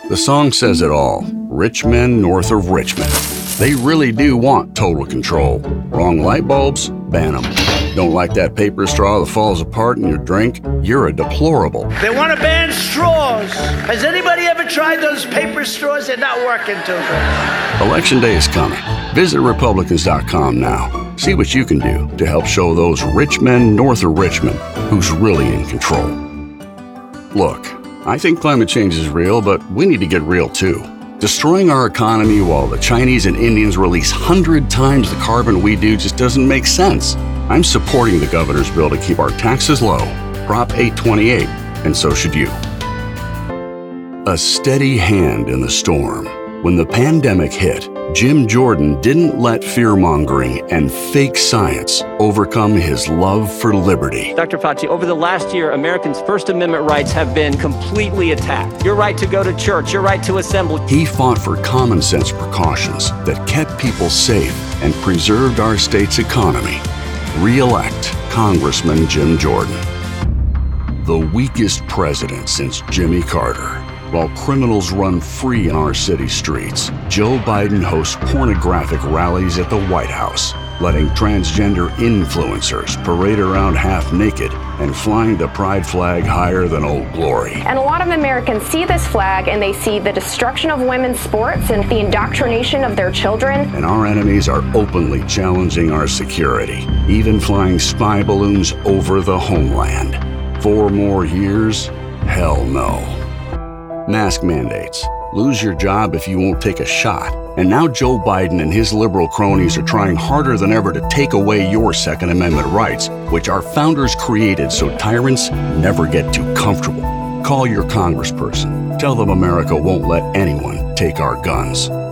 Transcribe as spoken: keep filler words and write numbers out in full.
The song says it all. Rich men north of Richmond. They really do want total control. Wrong light bulbs? Ban them. Don't like that paper straw that falls apart in your drink? You're a deplorable. They want to ban straws. Has anybody ever tried those paper straws? They're not working too good. Election day is coming. Visit Republicans dot com now. See what you can do to help show those rich men north of Richmond who's really in control. Look, I think climate change is real, but we need to get real too. Destroying our economy while the Chinese and Indians release one hundred times the carbon we do just doesn't make sense. I'm supporting the governor's bill to keep our taxes low, Prop eight twenty-eight, and so should you. A steady hand in the storm. When the pandemic hit, Jim Jordan didn't let fear-mongering and fake science overcome his love for liberty. Doctor Fauci, over the last year, Americans' First Amendment rights have been completely attacked. Your right to go to church, your right to assemble. He fought for common sense precautions that kept people safe and preserved our state's economy. Re-elect Congressman Jim Jordan. The weakest president since Jimmy Carter. While criminals run free in our city streets, Joe Biden hosts pornographic rallies at the White House, letting transgender influencers parade around half naked and flying the pride flag higher than Old Glory. And a lot of Americans see this flag and they see the destruction of women's sports and the indoctrination of their children. And our enemies are openly challenging our security, even flying spy balloons over the homeland. Four more years? Hell no. Mask mandates. Lose your job if you won't take a shot. And now Joe Biden and his liberal cronies are trying harder than ever to take away your Second Amendment rights, which our founders created so tyrants never get too comfortable. Call your congressperson. Tell them America won't let anyone take our guns.